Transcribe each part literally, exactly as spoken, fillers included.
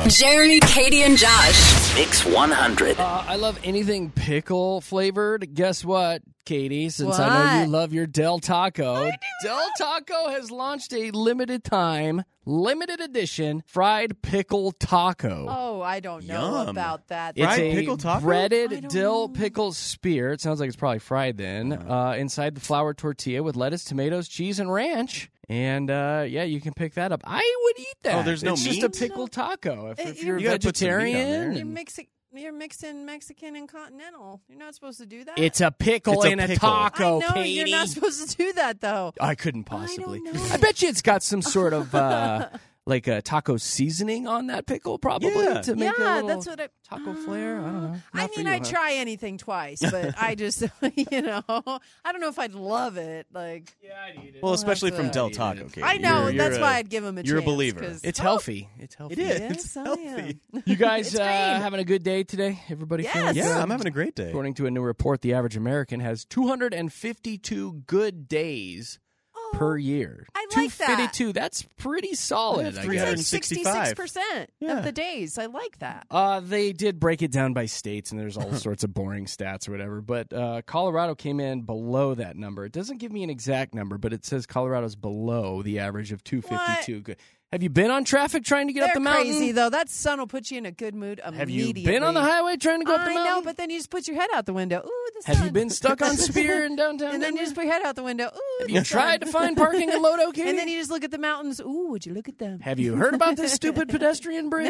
Jeremy, Katie, and Josh. Mix one hundred. Uh, I love anything pickle flavored. Guess what, Katie? Since What? I know you love your Del Taco, Del Taco has launched a limited time, limited edition fried pickle taco. Oh, I don't know Yum. about that. It's Fried a pickle taco? I breaded don't dill know. pickle spear. It sounds like it's probably fried then. Uh, inside the flour tortilla with lettuce, tomatoes, cheese, and ranch. And uh, yeah, you can pick that up. I would eat that. Oh, there's no It's just a meat? pickle taco. If, Uh, if you're a You gotta put some meat on there. vegetarian, You're, and- mixing, you're mixing Mexican and continental. You're not supposed to do that. it's a pickle It's a in a pickle. taco, I know, Katie. you're not supposed to do that, though. I couldn't possibly. I don't know. I bet you it's got some sort of uh, like a taco seasoning on that pickle, probably Yeah. to make yeah, a little that's what I... taco flair. I don't know. I Not for mean, you, I'd huh? try anything twice, but I just, you know, I don't know if I'd love it. Like, Yeah, I'd eat it. Well, especially have from to- Del Eat it. Taco, Katie. I know, You're- you're that's a- why I'd give him a you're a chance. believer. 'cause- It's Oh, healthy. It's healthy. It is. Yes, It's I healthy. am. You guys It's uh, green. having a good day today? Everybody Yes. feeling Yeah, good? I'm having a great day. According to a new report, the average American has two hundred fifty-two good days Oh, per year. I like that. two hundred fifty-two. That's pretty solid. have I three guess. hundred It's like sixty-five. sixty-six percent Yeah. of the days. I like that. Uh, they did break it down by states, and there's all sorts of boring stats or whatever. But uh, Colorado came in below that number. It doesn't give me an exact number, but it says Colorado's below the average of two hundred fifty-two. Good. Have you been on traffic trying to get They're up the mountain? crazy, though. That sun will put you in a good mood Have immediately. you been on the highway trying to go up the I mountain? know, but then you just put your head out the window. Ooh, the sun. Have you been stuck on Spear in downtown And then you Denver? just put your head out the window. Ooh, Have the you tried sun. to find parking in Lodo, Katie? And then you just look at the mountains. Ooh, would you look at them? Have you heard about this stupid pedestrian bridge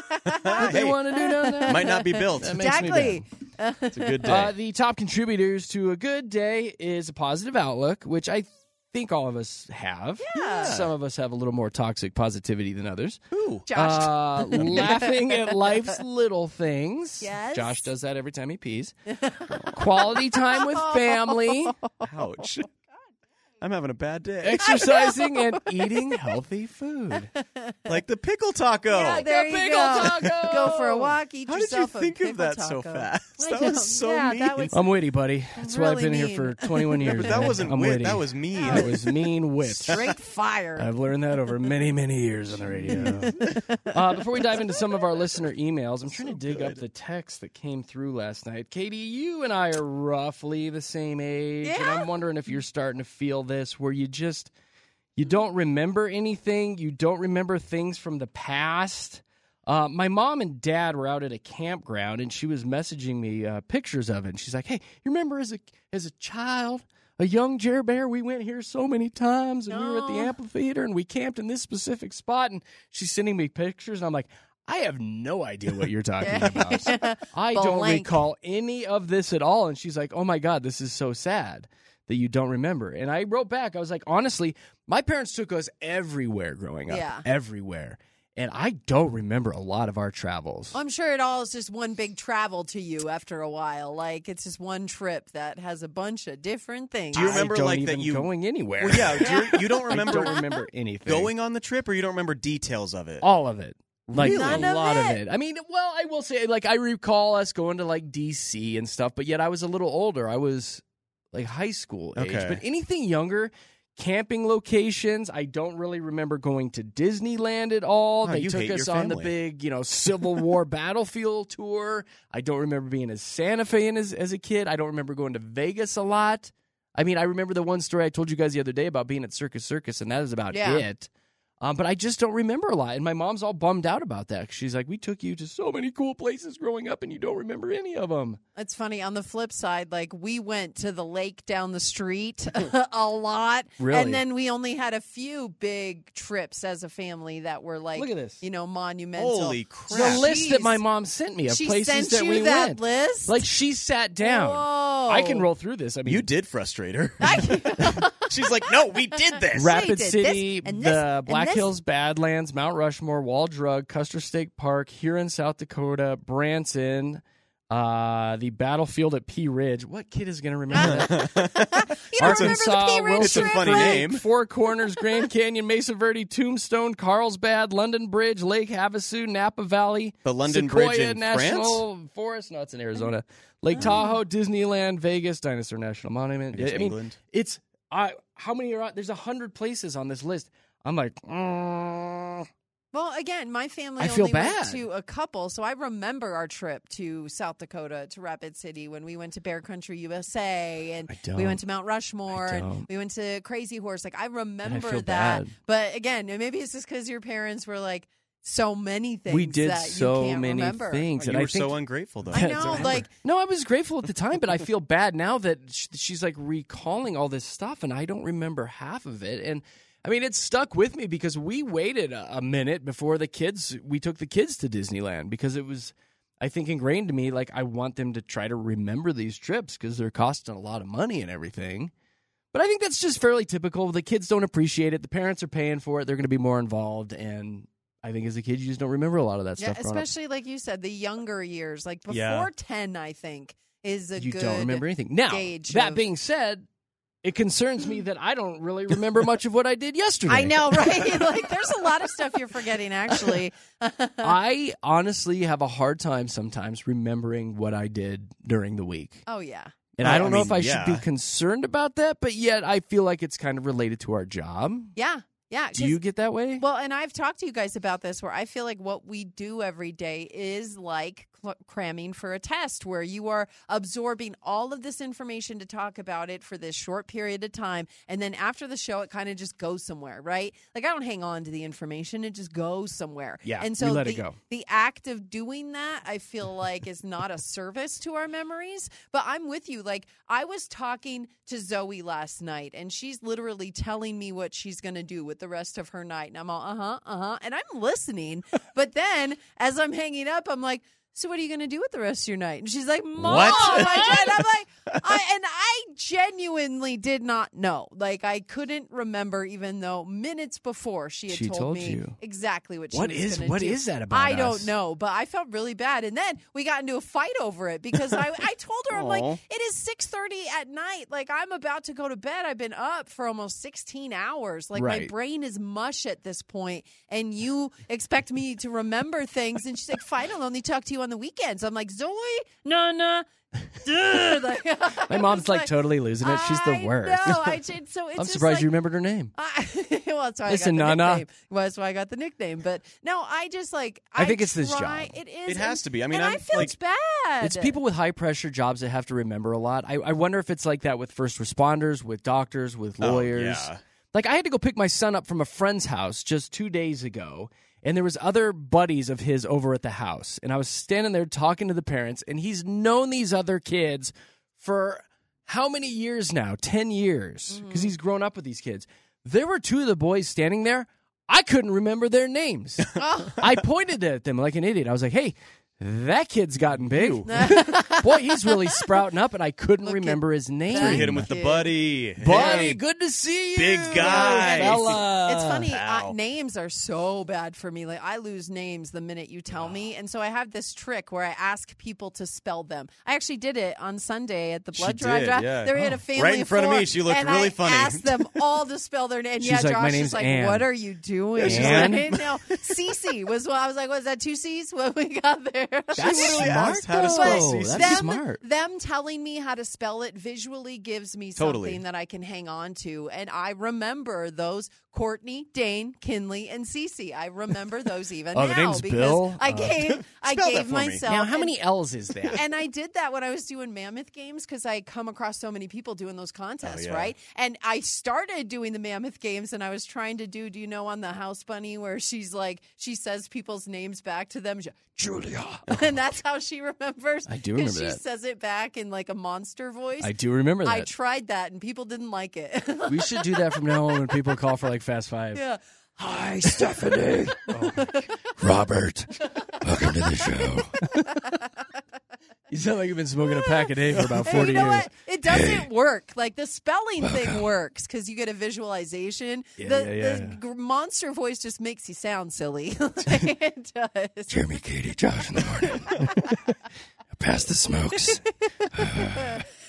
that they Hey, want to do down there? might not be built. That makes me Exactly. bad. It's a good day. Uh, the top contributors to a good day is a positive outlook, which I think all of us have. Yeah. Some of us have a little more toxic positivity than others. Ooh. Josh. Uh, laughing at life's little things. Yes. Josh does that every time he pees. Quality time with family. Ouch. I'm having a bad day. Exercising and eating healthy food. Like the pickle taco. Yeah, there The you pickle go. taco. Go for a walk. Eat How did you yourself a think of pickle that taco. so fast? I That know. was so yeah, mean. That was, I'm witty, buddy. That's why I've Really been here mean. for twenty-one years. But that man. wasn't I'm wit. witty. That was mean. That was mean wit. straight fire. I've learned that over many, many years on the radio. uh, before we dive into some of our listener emails, I'm trying to dig up the text that came through last night. Katie, you and I are roughly the same age, and Yeah. I'm wondering if you're starting to feel this, where you just you don't remember anything, you don't remember things from the past. Uh, my mom and dad were out at a campground, and she was messaging me uh, pictures of it. And she's like, "Hey, you remember as a as a child?" A young Jer Bear, we went here so many times, and we were at the No. amphitheater, and we camped in this specific spot. And she's sending me pictures, and I'm like, I have no idea what you're talking about. I don't Blank. recall any of this at all. And she's like, oh my God, this is so sad that you don't remember. And I wrote back, I was like, honestly, my parents took us everywhere growing up, Yeah. everywhere. And I don't remember a lot of our travels. I'm sure it all is just one big travel to you after a while. Like, it's just one trip that has a bunch of different things. Do you remember, I don't like, even that you- going anywhere? Well, yeah, do you, you don't I remember don't remember anything. going on the trip, or you don't remember details of it? All of it. Like Really? a None of lot of it? it. I mean, well, I will say, like, I recall us going to like D C and stuff, but yet I was a little older. I was like high school age. Okay. But anything younger, camping locations, I don't really remember going to Disneyland at all. Oh, they you took hate us your on the family. big, you know, Civil War battlefield tour. I don't remember being as Santa Fe as, as a kid. I don't remember going to Vegas a lot. I mean, I remember the one story I told you guys the other day about being at Circus Circus, and that is about Yeah. it. Um, but I just don't remember a lot. And my mom's all bummed out about that. 'Cause she's like, we took you to so many cool places growing up, and you don't remember any of them. It's funny. On the flip side, like, we went to the lake down the street a lot. Really? And then we only had a few big trips as a family that were, like, Look at this. you know, monumental. Holy crap. The list that Jeez. my mom sent me of She places sent that you we that went. list? Like, she sat down. Whoa. I can roll through this. I mean, You did frustrate her. She's like, no, we did this. Right. Rapid did City, this and this the and Black this. Hills Badlands, Mount Rushmore, Wall Drug, Custer State Park, Huron, South Dakota, Branson, uh, the battlefield at Pea Ridge. What kid is going to remember that? You don't remember Arkansas, the Pea Ridge It's a trip, funny right? name. Four Corners, Grand Canyon, Mesa Verde, Tombstone, Carlsbad, London Bridge, Lake Havasu, Napa Valley, The London Sequoia Bridge in National Forest. No, it's in Arizona. Lake Tahoe, Disneyland, Vegas, Dinosaur National Monument. I guess I mean, England. it's I. How many are on? There's a hundred places on this list. I'm like, mm, Well, again, my family I only feel went bad. to a couple, so I remember our trip to South Dakota, to Rapid City, when we went to Bear Country U S A, and I don't. we went to Mount Rushmore, I and don't. we went to Crazy Horse. Like, I remember feel that. bad. But again, maybe it's just because your parents were like, so many things We did that so you can't many remember. things, You and were I think so ungrateful, though. I That's know, right. like, no, I was grateful at the time, but I feel bad now that sh- she's like recalling all this stuff, and I don't remember half of it. And I mean, it stuck with me because we waited a, a minute before the kids. We took the kids to Disneyland because it was, I think, ingrained to me. Like, I want them to try to remember these trips because they're costing a lot of money and everything. But I think that's just fairly typical. The kids don't appreciate it. The parents are paying for it. They're going to be more involved, and I think as a kid, you just don't remember a lot of that yeah, stuff. growing up. especially like you said, the younger years, like before Yeah. ten, I think, is a You good don't remember anything. Now, gauge that of- being said, it concerns me that I don't really remember much of what I did yesterday. I know, right? Like, there's a lot of stuff you're forgetting, actually. I honestly have a hard time sometimes remembering what I did during the week. Oh, yeah. And Oh, I don't I know mean, if I yeah. should be concerned about that, but yet I feel like it's kind of related to our job. Yeah. Yeah. Do 'cause- you get that way? Well, and I've talked to you guys about this where I feel like what we do every day is like cl- cramming for a test where you are absorbing all of this information to talk about it for this short period of time. And then after the show, it kind of just goes somewhere, right? Like, I don't hang on to the information. It just goes somewhere. Yeah, And we so let the, it go. the act of doing that, I feel like, is not a service to our memories. But I'm with you. Like, I was talking to Zoe last night, and she's literally telling me what she's going to do with the rest of her night. And I'm all, uh-huh, uh-huh. And I'm listening. But then, as I'm hanging up, I'm like, so what are you going to do with the rest of your night? And she's like, Mom. What? I tried. I'm like, I, and I genuinely did not know. Like, I couldn't remember, even though minutes before she had She told, told me you. exactly what she What was is- gonna what do. is that about I us? don't know, but I felt really bad. And then we got into a fight over it because I, I told her, I'm like, Aw. it is six thirty at night. Like, I'm about to go to bed. I've been up for almost sixteen hours. Like, my Right. brain is mush at this point, and you expect me to remember things. And she's like, fine, I'll only talk to you on the weekends. I'm like, Zoe, no, no. Dude, like, My mom's like totally losing it. She's the I worst. know. I did. So it's I'm just surprised like, you remembered her name. I, well, that's why Listen, I got the Nana. nickname. Well, that's why I got the nickname. But no, I just like. I think it's this try- job. It is. It has and- to be. I mean, and I'm, I feel like- it's bad. It's people with high pressure jobs that have to remember a lot. I, I wonder if it's like that with first responders, with doctors, with Oh, lawyers. yeah. Like, I had to go pick my son up from a friend's house just two days ago, and there was other buddies of his over at the house, and I was standing there talking to the parents, and he's known these other kids for how many years now? Ten years, because he's grown up with these kids. There were two of the boys standing there. I couldn't remember their names. I pointed at them like an idiot. I was like, hey, that kid's gotten big. Boy, he's really sprouting up, and I couldn't Look remember his name. that Hit him with the kid. buddy. Buddy, Hey, good to see you. big guy. fella. It's funny. I, Ow. names are so bad for me. Like, I lose names the minute you tell me, and so I have this trick where I ask people to spell them. I actually did it on Sunday at the She blood drive. did, drive. yeah. There we had Oh. a family Right in front of me, four, she looked and really I funny. asked them all to spell their name. She's yeah, like, Josh "My is name's like, Ann." "What are you doing?" She's I like, didn't know. Cece was what I was like. Was that two C's when we got there? That's literally smart, asked how to though. spell That's Cece. them, smart. them telling me how to spell it visually gives me something Totally. that I can hang on to. And I remember those Courtney, Dane, Kinley, and Cece. I remember those even Oh, now the name's because Bill? I Uh, gave I Spell that gave for me. myself Now, how and- many L's is that? and I did that when I was doing Mammoth Games because I come across so many people doing those contests, Oh, yeah. right? And I started doing the Mammoth Games, and I was trying to do, do you know, on the House Bunny where she's like, she says people's names back to them, She- Julia, and that's how she remembers. I do 'cause remember she that. says it back in like a monster voice. I do remember that. I tried that, and people didn't like it. We should do that from now on when people call for like Fast Five. yeah. Hi, Stephanie. Robert, welcome to the show. You sound like you've been smoking a pack a day for about Hey, forty you know years. what? It doesn't work. Like the spelling thing works because you get a visualization. Yeah, the yeah, yeah, the yeah. g- monster voice just makes you sound silly. It does. Jeremy, Katie, Josh in the morning. Pass the smokes.